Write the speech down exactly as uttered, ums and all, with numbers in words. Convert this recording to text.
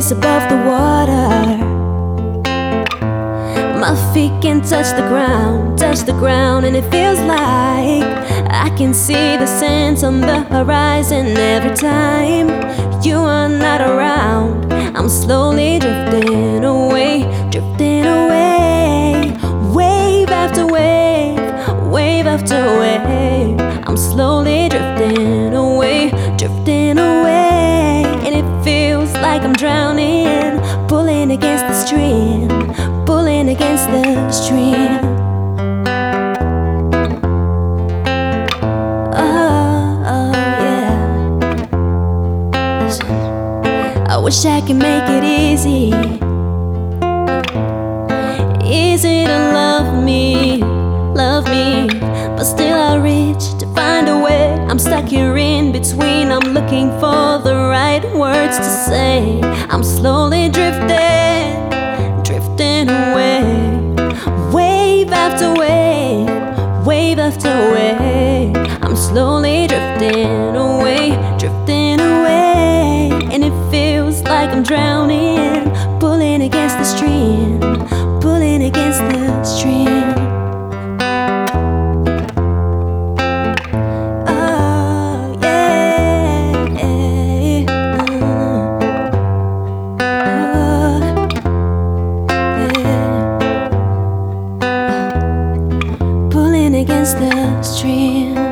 face above the water. My feet can touch the ground, touch the ground, and it feels like I can see the sands on the horizon. Every time you are not around, I'm slowly drifting away, drifting away. Wave after wave, wave after wave, I'm slowly drifting away, drifting away. And it feels like I'm drowning, pulling against the stream, pulling against the stream. Oh, oh yeah. Listen, I wish I could make it easy, easy to love me, love me, but still I reach to find a way. I'm stuck here in between, I'm looking for the right words to say. I'm slowly drifting, drifting away. Wave after wave, wave after wave, I'm slowly drifting away, drifting away. And it feels like I'm drowning, pulling against the stream, pulling against the stream. Oh yeah, yeah. Oh, yeah. Pulling against the stream.